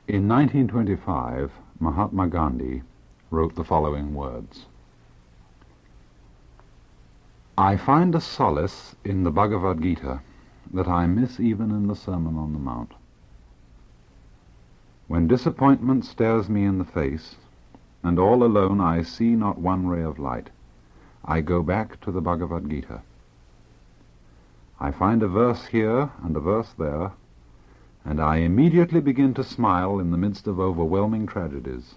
In 1925, Mahatma Gandhi wrote the following words: "I find a solace in the Bhagavad Gita that I miss even in the Sermon on the Mount. When disappointment stares me in the face, and all alone I see not one ray of light, I go back to the Bhagavad Gita. I find a verse here and a verse there, and I immediately begin to smile in the midst of overwhelming tragedies.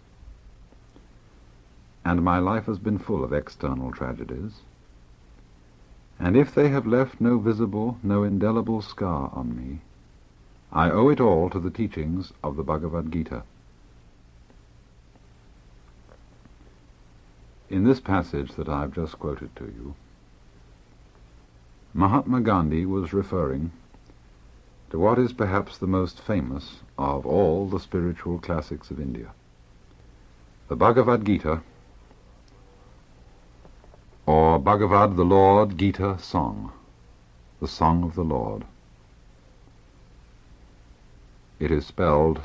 And my life has been full of external tragedies, and if they have left no visible, no indelible scar on me, I owe it all to the teachings of the Bhagavad Gita." In this passage that I have just quoted to you, Mahatma Gandhi was referring to what is perhaps the most famous of all the spiritual classics of India, the Bhagavad Gita, or Bhagavad the Lord Gita Song, the Song of the Lord. It is spelled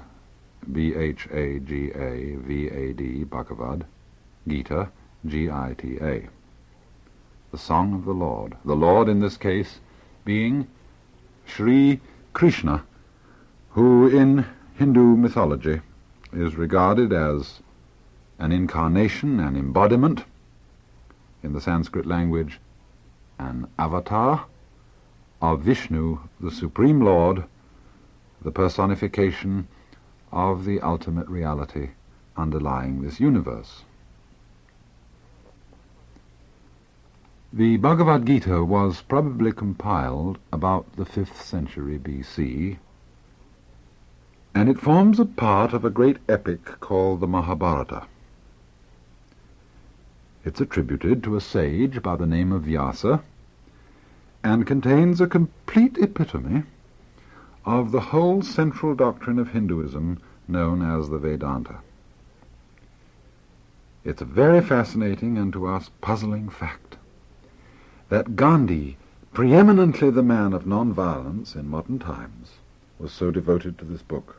B-H-A-G-A-V-A-D, Bhagavad, Gita, G-I-T-A. The Song of the Lord in this case being Sri Krishna, who in Hindu mythology is regarded as an incarnation, an embodiment, in the Sanskrit language, an avatar of Vishnu, the Supreme Lord, the personification of the ultimate reality underlying this universe. The Bhagavad Gita was probably compiled about the 5th century BC, and it forms a part of a great epic called the Mahabharata. It's attributed to a sage by the name of Vyasa, and contains a complete epitome of the whole central doctrine of Hinduism known as the Vedanta. It's a very fascinating and to us puzzling fact that Gandhi, preeminently the man of non-violence in modern times, was so devoted to this book.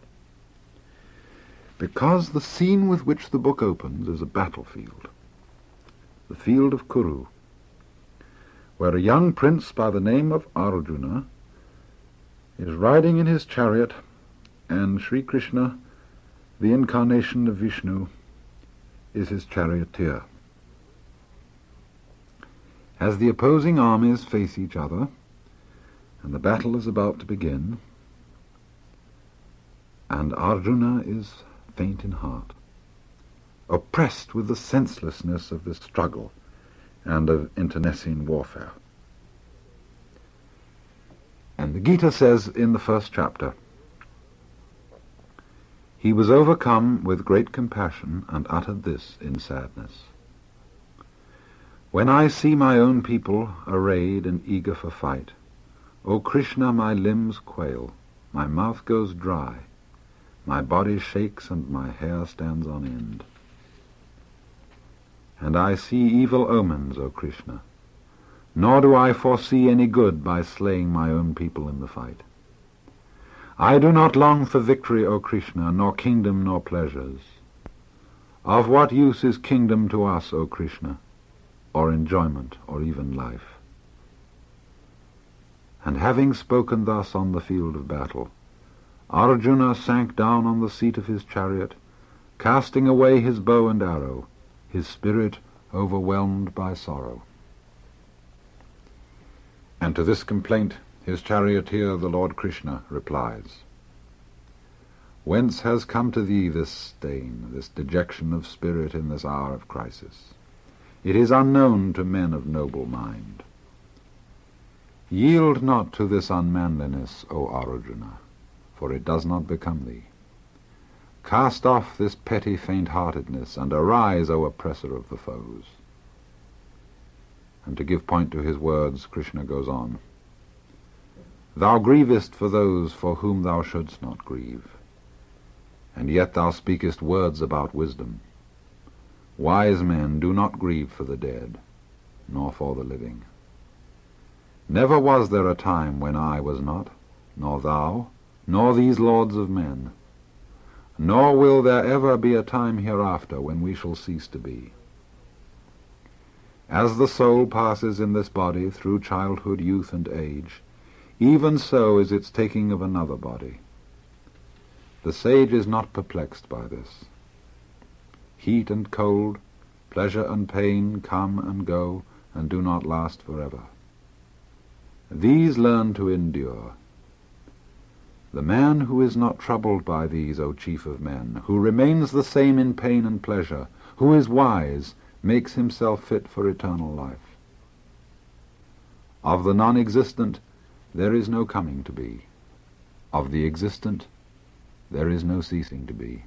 Because the scene with which the book opens is a battlefield, the field of Kuru, where a young prince by the name of Arjuna is riding in his chariot, and Sri Krishna, the incarnation of Vishnu, is his charioteer. As the opposing armies face each other, and the battle is about to begin, and Arjuna is faint in heart, oppressed with the senselessness of this struggle and of internecine warfare. And the Gita says in the first chapter, "He was overcome with great compassion and uttered this in sadness. When I see my own people arrayed and eager for fight, O Krishna, my limbs quail, my mouth goes dry, my body shakes and my hair stands on end. And I see evil omens, O Krishna, nor do I foresee any good by slaying my own people in the fight. I do not long for victory, O Krishna, nor kingdom nor pleasures. Of what use is kingdom to us, O Krishna, or enjoyment, or even life?" And having spoken thus on the field of battle, Arjuna sank down on the seat of his chariot, casting away his bow and arrow, his spirit overwhelmed by sorrow. And to this complaint his charioteer, the Lord Krishna, replies, "Whence has come to thee this stain, this dejection of spirit in this hour of crisis? It is unknown to men of noble mind. Yield not to this unmanliness, O Arjuna, for it does not become thee. Cast off this petty faint-heartedness, and arise, O oppressor of the foes." And to give point to his words, Krishna goes on, "Thou grievest for those for whom thou shouldst not grieve, and yet thou speakest words about wisdom. Wise men do not grieve for the dead, nor for the living. Never was there a time when I was not, nor thou, nor these lords of men. nor will there ever be a time hereafter when we shall cease to be. As the soul passes in this body through childhood, youth, and age, even so is its taking of another body. The sage is not perplexed by this. Heat and cold, pleasure and pain come and go, and do not last forever. These learn to endure. The man who is not troubled by these, O chief of men, who remains the same in pain and pleasure, who is wise, makes himself fit for eternal life. Of the non-existent there is no coming to be. Of the existent there is no ceasing to be.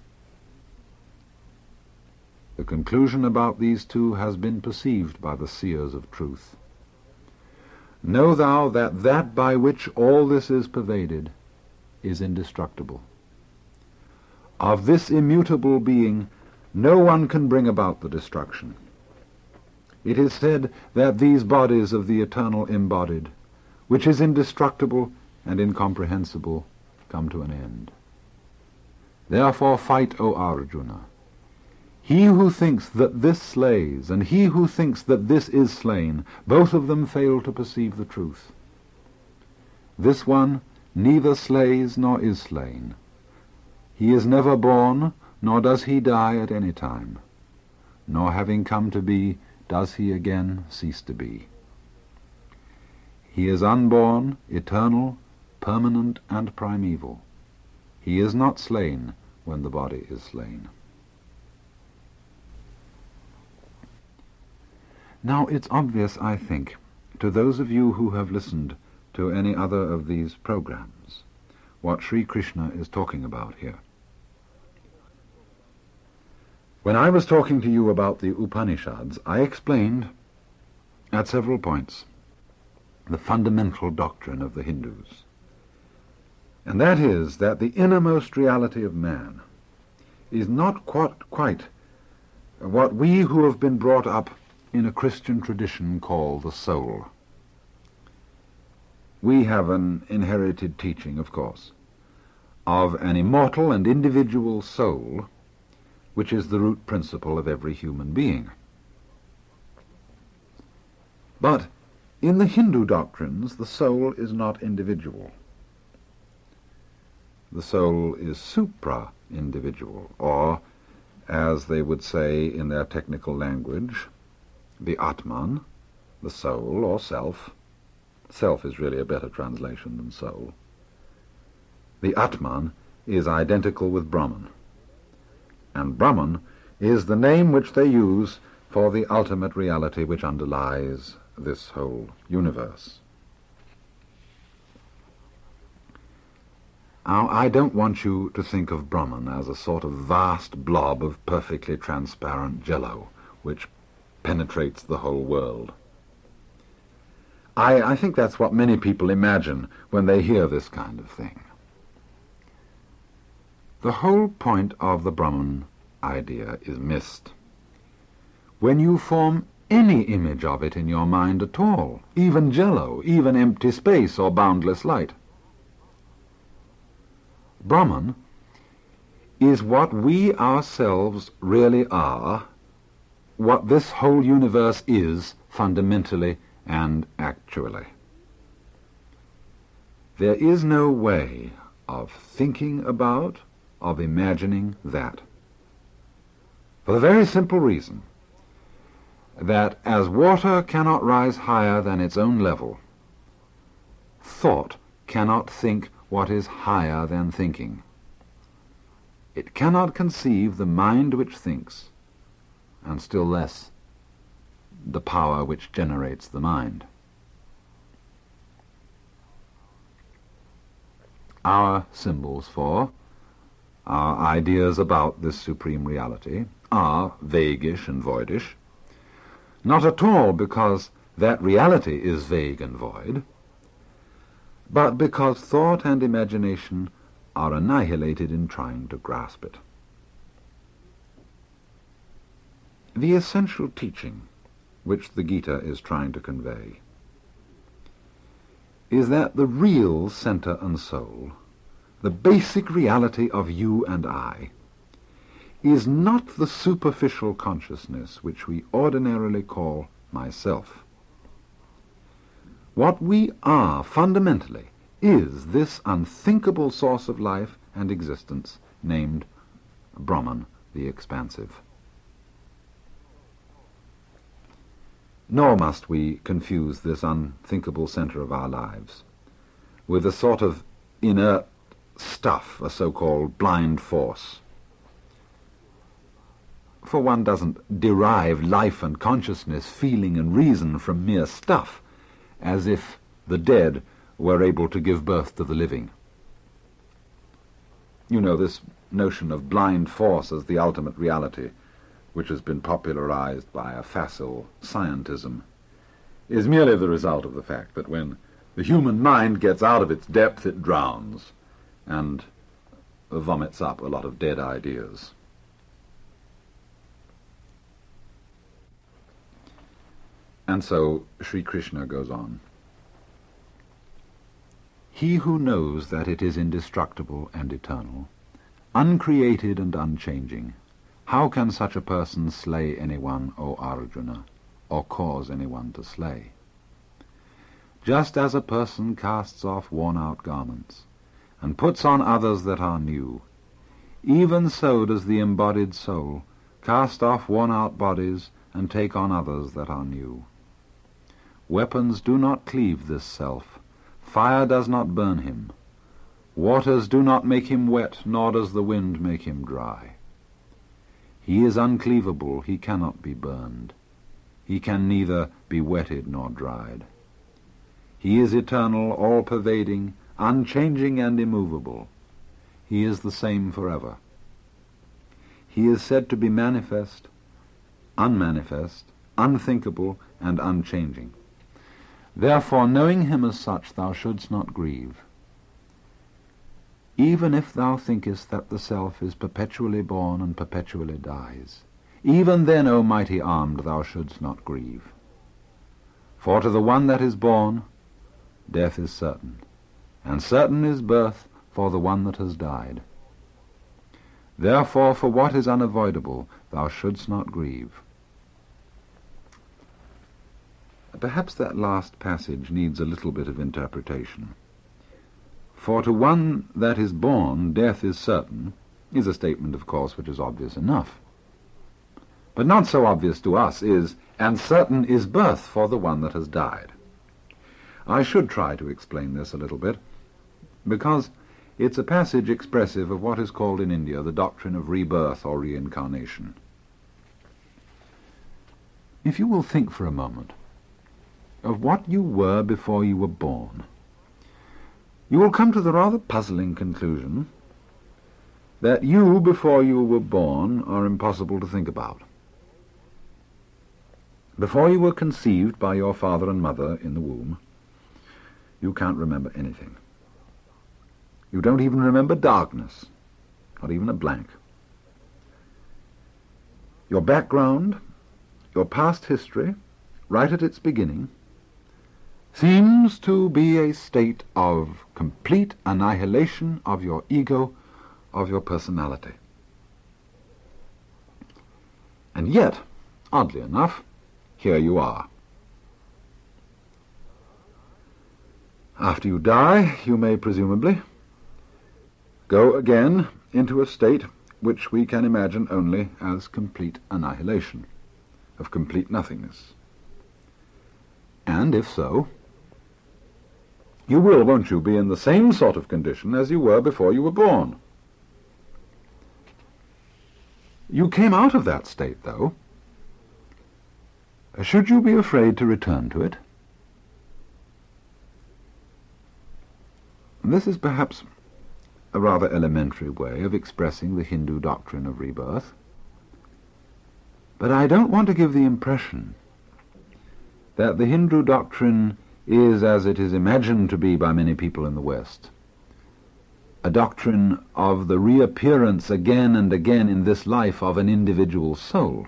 The conclusion about these two has been perceived by the seers of truth. Know thou that that by which all this is pervaded is indestructible. Of this immutable being no one can bring about the destruction. It is said that these bodies of the eternal embodied, which is indestructible and incomprehensible, come to an end. Therefore fight, O Arjuna. He who thinks that this slays, and he who thinks that this is slain, both of them fail to perceive the truth. This one neither slays nor is slain. He is never born, nor does he die at any time, nor having come to be, does he again cease to be. He is unborn, eternal, permanent, and primeval. He is not slain when the body is slain. Now it's obvious, I think, to those of you who have listened to any other of these programs, what Sri Krishna is talking about here. When I was talking to you about the Upanishads, I explained, at several points, the fundamental doctrine of the Hindus. And that is that the innermost reality of man is not quite what we who have been brought up in a Christian tradition call the soul. We have an inherited teaching, of course, of an immortal and individual soul, which is the root principle of every human being. But in the Hindu doctrines, the soul is not individual. The soul is supra-individual, or, as they would say in their technical language, the Atman, the soul or self. Self is really a better translation than soul. The Atman is identical with Brahman, and Brahman is the name which they use for the ultimate reality which underlies this whole universe. Now, I don't want you to think of Brahman as a sort of vast blob of perfectly transparent jello, which penetrates the whole world. I think that's what many people imagine when they hear this kind of thing. The whole point of the Brahman idea is missed. When you form any image of it in your mind at all, even jello, even empty space or boundless light, Brahman is what we ourselves really are, what this whole universe is fundamentally and actually. There is no way of thinking about, of imagining that. For the very simple reason that as water cannot rise higher than its own level, thought cannot think what is higher than thinking. It cannot conceive the mind which thinks, and still less the power which generates the mind. Our symbols for, our ideas about this supreme reality are vaguish and voidish, not at all because that reality is vague and void, but because thought and imagination are annihilated in trying to grasp it. The essential teaching which the Gita is trying to convey is that the real center and soul, the basic reality of you and I, is not the superficial consciousness which we ordinarily call myself. What we are fundamentally is this unthinkable source of life and existence named Brahman, the expansive. Nor must we confuse this unthinkable center of our lives with a sort of inert stuff, a so-called blind force. For one doesn't derive life and consciousness, feeling and reason from mere stuff, as if the dead were able to give birth to the living. You know, this notion of blind force as the ultimate reality, which has been popularized by a facile scientism, is merely the result of the fact that when the human mind gets out of its depth, it drowns and vomits up a lot of dead ideas. And so Sri Krishna goes on. He who knows that it is indestructible and eternal, uncreated and unchanging, how can such a person slay anyone, O Arjuna, or cause anyone to slay? Just as a person casts off worn-out garments, and puts on others that are new, even so does the embodied soul cast off worn-out bodies and take on others that are new. Weapons do not cleave this self, fire does not burn him, waters do not make him wet, nor does the wind make him dry. He is uncleavable, he cannot be burned. He can neither be wetted nor dried. He is eternal, all-pervading, unchanging and immovable. He is the same forever. He is said to be manifest, unmanifest, unthinkable, and unchanging. Therefore, knowing him as such, thou shouldst not grieve. Even if thou thinkest that the self is perpetually born and perpetually dies, even then, O mighty armed, thou shouldst not grieve. For to the one that is born, death is certain, and certain is birth for the one that has died. Therefore, for what is unavoidable, thou shouldst not grieve. Perhaps that last passage needs a little bit of interpretation. For to one that is born, death is certain, is a statement, of course, which is obvious enough. But not so obvious to us is, and certain is birth for the one that has died. I should try to explain this a little bit, because it's a passage expressive of what is called in India the doctrine of rebirth or reincarnation. If you will think for a moment of what you were before you were born, you will come to the rather puzzling conclusion that you, before you were born, are impossible to think about. Before you were conceived by your father and mother in the womb, you can't remember anything. You don't even remember darkness, not even a blank. Your background, your past history, right at its beginning, seems to be a state of complete annihilation of your ego, of your personality. And yet, oddly enough, here you are. After you die, you may presumably go again into a state which we can imagine only as complete annihilation, of complete nothingness. And if so, you will, won't you, be in the same sort of condition as you were before you were born. You came out of that state, though. Should you be afraid to return to it? This is perhaps a rather elementary way of expressing the Hindu doctrine of rebirth. But I don't want to give the impression that the Hindu doctrine is, as it is imagined to be by many people in the West, a doctrine of the reappearance again and again in this life of an individual soul.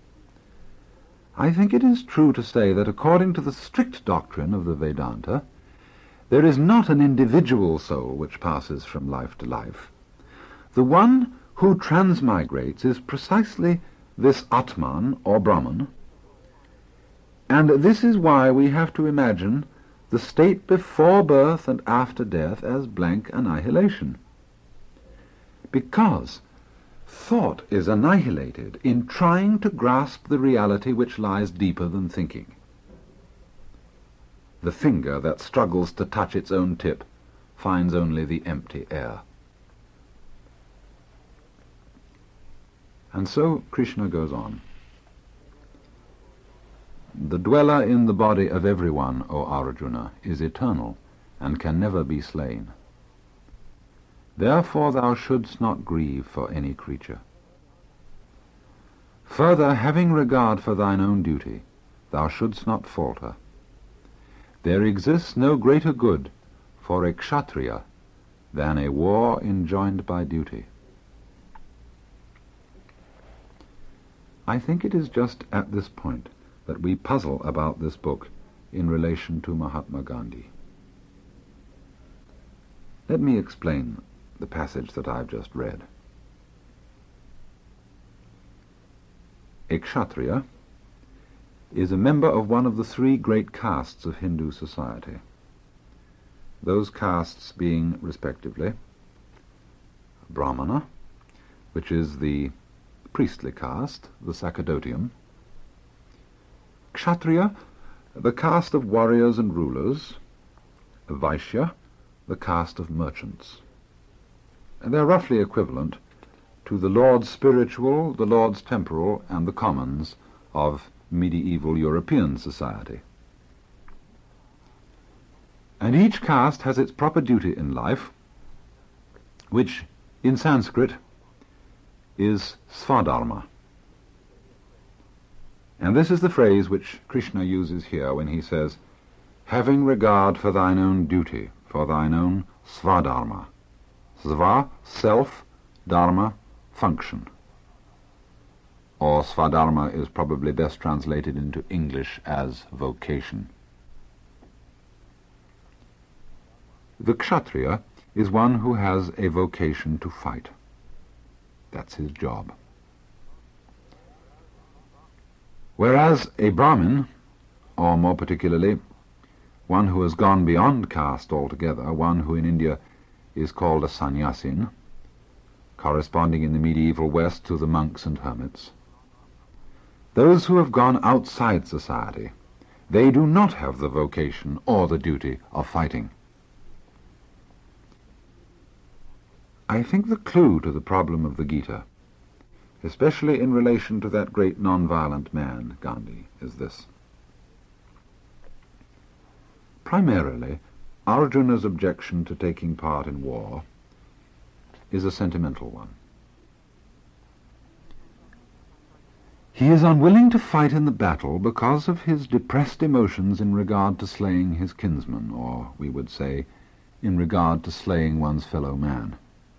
I think it is true to say that according to the strict doctrine of the Vedanta, there is not an individual soul which passes from life to life. The one who transmigrates is precisely this Atman or Brahman, and this is why we have to imagine the state before birth and after death as blank annihilation. Because thought is annihilated in trying to grasp the reality which lies deeper than thinking. The finger that struggles to touch its own tip finds only the empty air. And so Krishna goes on. The dweller in the body of everyone, O Arjuna, is eternal and can never be slain. Therefore thou shouldst not grieve for any creature. Further, having regard for thine own duty, thou shouldst not falter. There exists no greater good for a kshatriya than a war enjoined by duty. I think it is just at this point that we puzzle about this book in relation to Mahatma Gandhi. Let me explain the passage that I've just read. A kshatriya is a member of one of the three great castes of Hindu society, those castes being, respectively, Brahmana, which is the priestly caste, the Sacerdotium; Kshatriya, the caste of warriors and rulers; Vaishya, the caste of merchants. And they're roughly equivalent to the lords spiritual, the lords temporal, and the commons of medieval European society. And each caste has its proper duty in life, which in Sanskrit is svadharma. And this is the phrase which Krishna uses here when he says, having regard for thine own duty, for thine own svadharma. Sva, self, dharma, function. Or svadharma is probably best translated into English as vocation. The kshatriya is one who has a vocation to fight. That's his job. Whereas a Brahmin, or more particularly, one who has gone beyond caste altogether, one who in India is called a sannyasin, corresponding in the medieval West to the monks and hermits, those who have gone outside society, they do not have the vocation or the duty of fighting. I think the clue to the problem of the Gita, especially in relation to that great non-violent man, Gandhi, is this. Primarily, Arjuna's objection to taking part in war is a sentimental one. He is unwilling to fight in the battle because of his depressed emotions in regard to slaying his kinsman, or, we would say, in regard to slaying one's fellow man.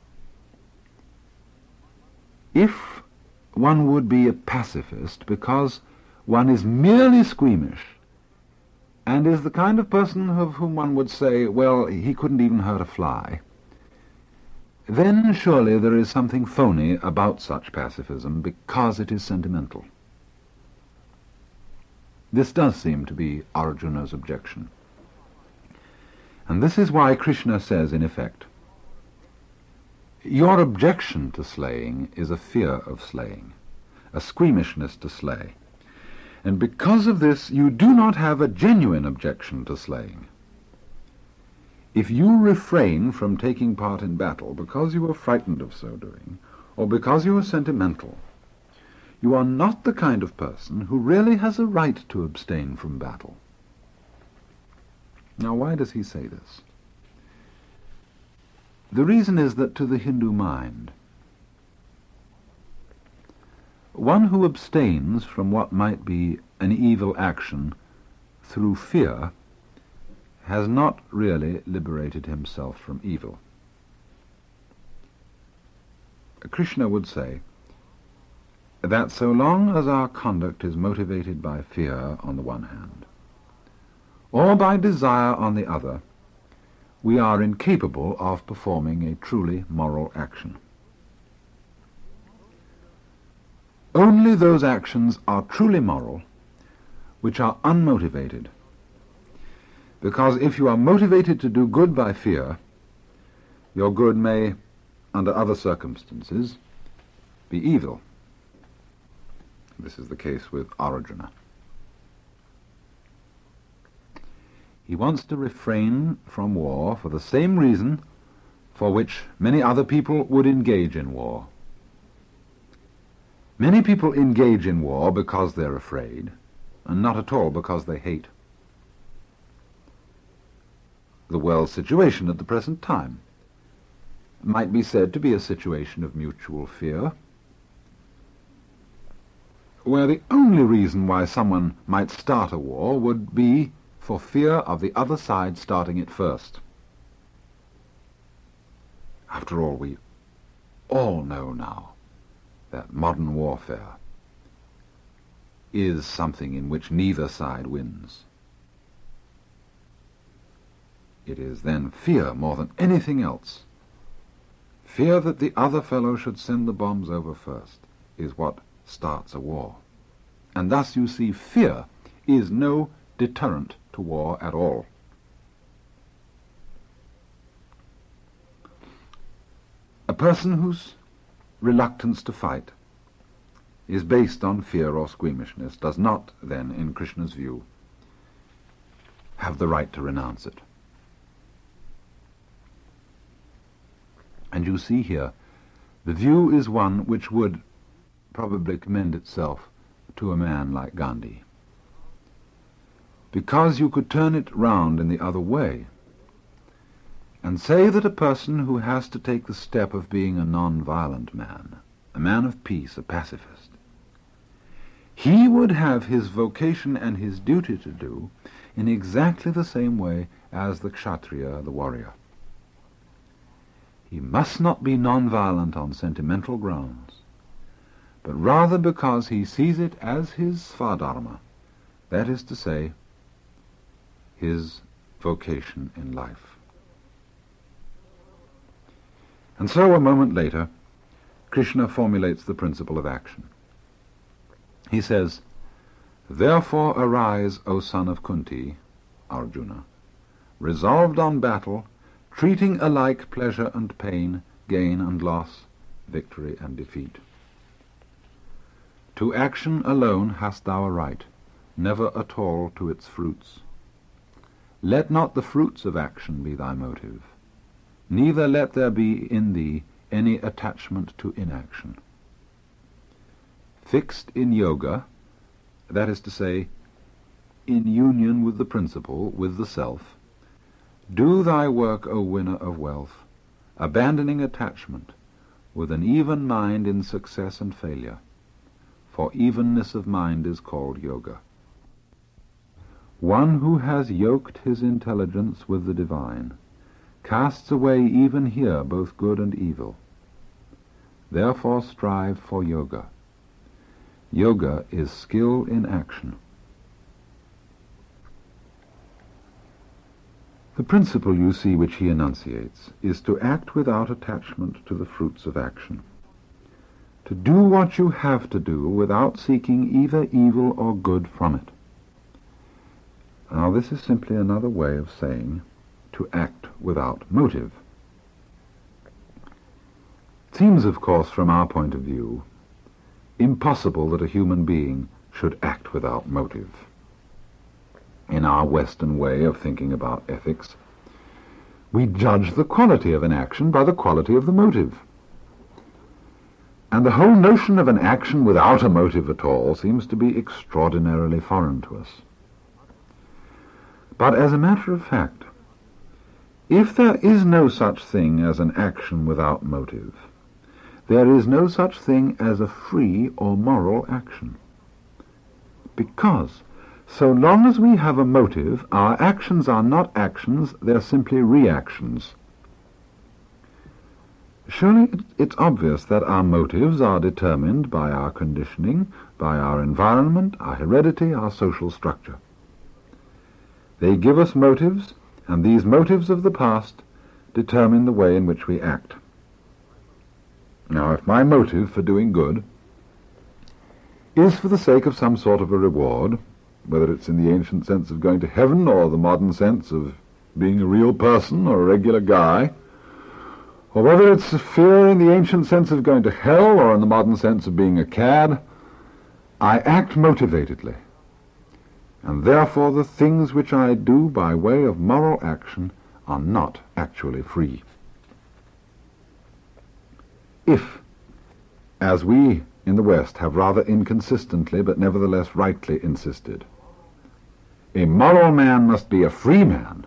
If one would be a pacifist because one is merely squeamish and is the kind of person of whom one would say, well, he couldn't even hurt a fly, then surely there is something phony about such pacifism because it is sentimental. This does seem to be Arjuna's objection. And this is why Krishna says, in effect, your objection to slaying is a fear of slaying, a squeamishness to slay. And because of this, you do not have a genuine objection to slaying. If you refrain from taking part in battle because you are frightened of so doing, or because you are sentimental, you are not the kind of person who really has a right to abstain from battle. Now, why does he say this? The reason is that to the Hindu mind, one who abstains from what might be an evil action through fear has not really liberated himself from evil. Krishna would say that so long as our conduct is motivated by fear on the one hand, or by desire on the other, we are incapable of performing a truly moral action. Only those actions are truly moral which are unmotivated. Because if you are motivated to do good by fear, your good may, under other circumstances, be evil. This is the case with Arjuna. He wants to refrain from war for the same reason for which many other people would engage in war. Many people engage in war because they're afraid, and not at all because they hate. The world's situation at the present time might be said to be a situation of mutual fear, where the only reason why someone might start a war would be for fear of the other side starting it first. After all, we all know now that modern warfare is something in which neither side wins. It is then fear more than anything else. Fear that the other fellow should send the bombs over first is what starts a war. And thus you see fear is no deterrent to war at all. A person whose reluctance to fight is based on fear or squeamishness does not then, in Krishna's view, have the right to renounce it. And you see here, the view is one which would probably commend itself to a man like Gandhi. Because you could turn it round in the other way and say that a person who has to take the step of being a non-violent man, a man of peace, a pacifist, he would have his vocation and his duty to do in exactly the same way as the kshatriya, the warrior. He must not be non-violent on sentimental grounds, but rather because he sees it as his svadharma, that is to say, his vocation in life. And so a moment later, Krishna formulates the principle of action. He says, "Therefore arise, O son of Kunti, Arjuna, resolved on battle, treating alike pleasure and pain, gain and loss, victory and defeat. To action alone hast thou a right, never at all to its fruits. Let not the fruits of action be thy motive, neither let there be in thee any attachment to inaction. Fixed in yoga, that is to say, in union with the principle, with the self, do thy work, O winner of wealth, abandoning attachment, with an even mind in success and failure, for evenness of mind is called yoga. One who has yoked his intelligence with the divine casts away even here both good and evil. Therefore strive for yoga. Yoga is skill in action." The principle, you see, which he enunciates is to act without attachment to the fruits of action, to do what you have to do without seeking either evil or good from it. Now this is simply another way of saying to act without motive. It seems, of course, from our point of view, impossible that a human being should act without motive. In our Western way of thinking about ethics, we judge the quality of an action by the quality of the motive. And the whole notion of an action without a motive at all seems to be extraordinarily foreign to us. But as a matter of fact, if there is no such thing as an action without motive, there is no such thing as a free or moral action. Because so long as we have a motive, our actions are not actions, they're simply reactions. Surely it's obvious that our motives are determined by our conditioning, by our environment, our heredity, our social structure. They give us motives, and these motives of the past determine the way in which we act. Now, if my motive for doing good is for the sake of some sort of a reward, whether it's in the ancient sense of going to heaven or the modern sense of being a real person or a regular guy, or whether it's a fear in the ancient sense of going to hell or in the modern sense of being a cad, I act motivatedly, and therefore the things which I do by way of moral action are not actually free. If, as we in the West have rather inconsistently but nevertheless rightly insisted, a moral man must be a free man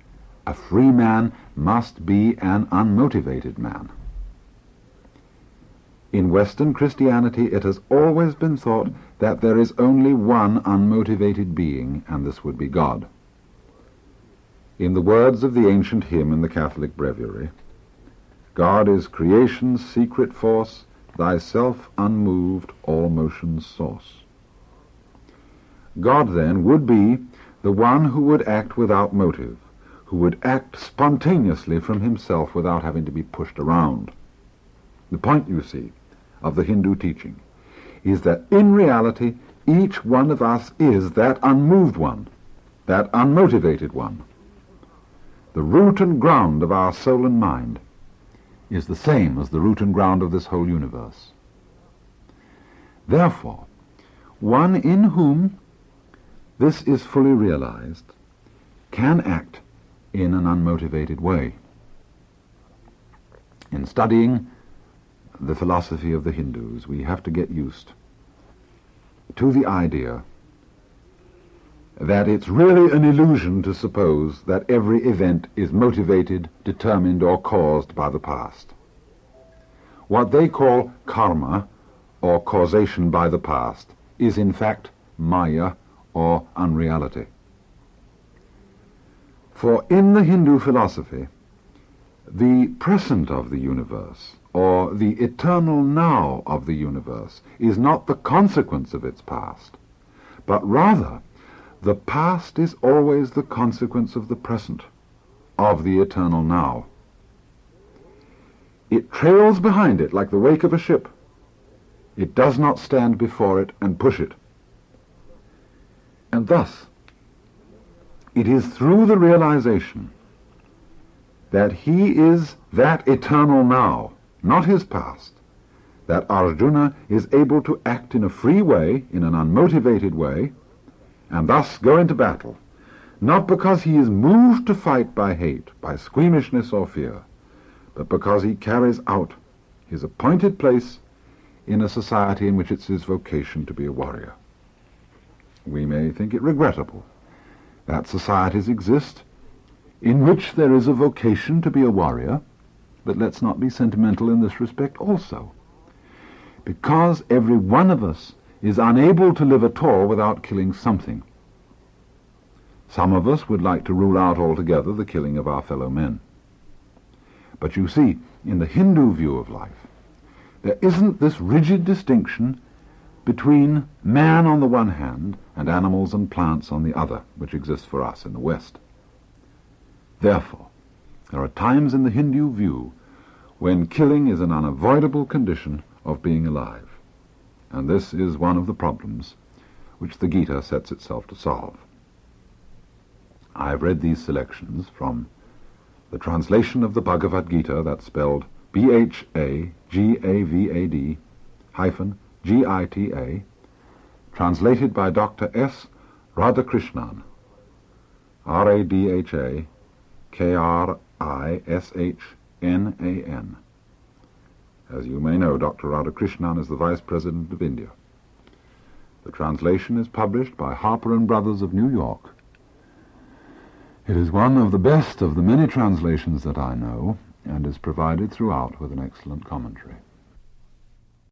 must be an unmotivated man. In Western Christianity it has always been thought that there is only one unmotivated being, and this would be God. In the words of the ancient hymn in the Catholic Breviary, God is creation's secret force, thyself unmoved, all motion's source. God, then, would be the one who would act without motive, who would act spontaneously from himself without having to be pushed around. The point, you see, of the Hindu teaching is that in reality each one of us is that unmoved one, that unmotivated one. The root and ground of our soul and mind is the same as the root and ground of this whole universe. Therefore, one in whom this is fully realized can act in an unmotivated way. In studying the philosophy of the Hindus, we have to get used to the idea that it's really an illusion to suppose that every event is motivated, determined, or caused by the past. What they call karma, or causation by the past, is in fact maya, or unreality. For in the Hindu philosophy, the present of the universe, or the eternal now of the universe, is not the consequence of its past, but rather the past is always the consequence of the present, of the eternal now. It trails behind it like the wake of a ship. It does not stand before it and push it. And thus, it is through the realization that he is that eternal now, not his past, that Arjuna is able to act in a free way, in an unmotivated way, and thus go into battle, not because he is moved to fight by hate, by squeamishness or fear, but because he carries out his appointed place in a society in which it's his vocation to be a warrior. We may think it regrettable that societies exist in which there is a vocation to be a warrior, but let's not be sentimental in this respect also, because every one of us is unable to live at all without killing something. Some of us would like to rule out altogether the killing of our fellow men. But you see, in the Hindu view of life, there isn't this rigid distinction between man on the one hand and animals and plants on the other, which exists for us in the West. Therefore, there are times in the Hindu view when killing is an unavoidable condition of being alive, and this is one of the problems which the Gita sets itself to solve. I have read these selections from the translation of the Bhagavad Gita, that's spelled Bhagavad hyphen Gita, translated by Dr. S. Radhakrishnan, Radhakrishnan. As you may know, Dr. Radhakrishnan is the Vice President of India. The translation is published by Harper & Brothers of New York. It is one of the best of the many translations that I know, and is provided throughout with an excellent commentary.